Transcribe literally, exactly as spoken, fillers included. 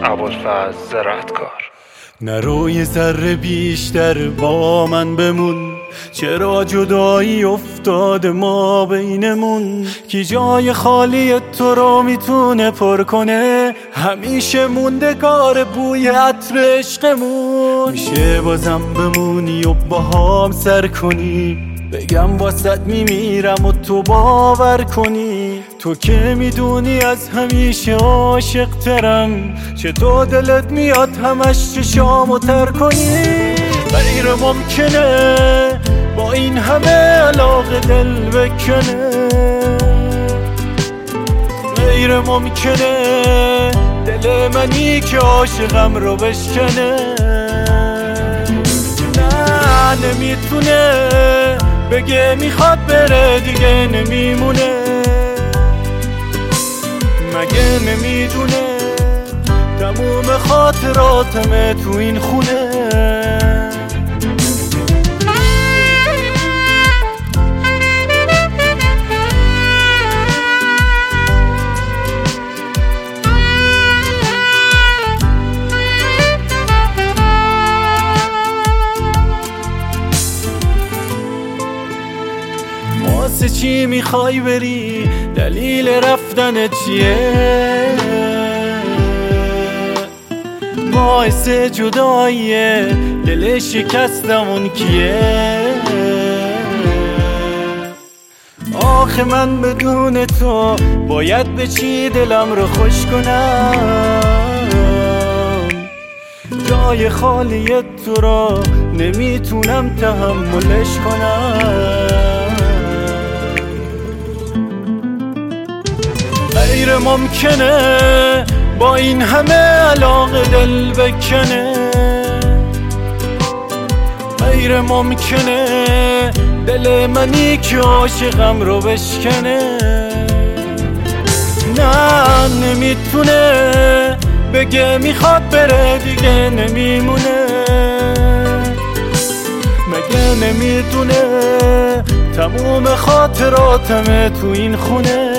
ابوالفضل زرعتکار. نرو یه ذره بیشتر با من بمون، چرا جدایی افتاده ما بینمون؟ کی جای خالی تو رو میتونه پر کنه؟ همیشه موندگار بوی عطر عشقمون. میشه بازم بمونی و با هم سر کنی، بگم واسط میمیرم و تو باور کنی. تو که میدونی از همیشه عاشق ترم، چطور دلت میاد همش چشامو تر کنی؟ غیر ممکنه با این همه علاقه دل بکنه، غیر ممکنه دل منی که عاشقم رو بشکنه. نه نمیتونه بگه میخواد بره دیگه نمیمونه، مگه نمیدونه تموم خاطراتمه تو این خونه. واسه چی میخوای بری؟ دلیل رفتن چیه؟ باعث جداییه دل شکستمون کیه؟ آخه من بدون تو باید به چی دلم رو خوش کنم؟ جای خالی تو را نمیتونم تحملش کنم. غیر ممکنه با این همه علاقه دل بکنه، غیر ممکنه دل منی که عاشقم رو بشکنه. نه نمیتونه بگه میخواد بره دیگه نمیمونه، مگه نمیدونه تموم خاطراتمه تو این خونه.